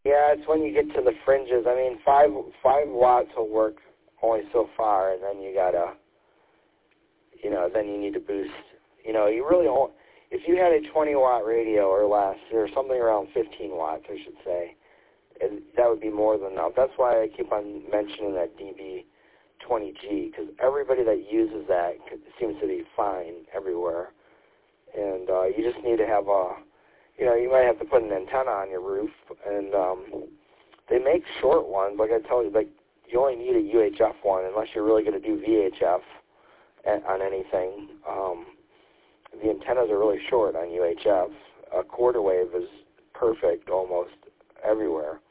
Yeah, it's when you get to the fringes. I mean, 5 watts will work only so far, and then you gotta, then you need to boost. You really don't. If you had a 20-watt radio or less, or something around 15 watts, I should say, that would be more than enough. That's why I keep on mentioning that DB20G, because everybody that uses that seems to be fine everywhere. And you just need to have you might have to put an antenna on your roof, and they make short ones. Like I tell you, you only need a UHF one unless you're really going to do VHF on anything. The antennas are really short on UHF. A quarter wave is perfect almost everywhere.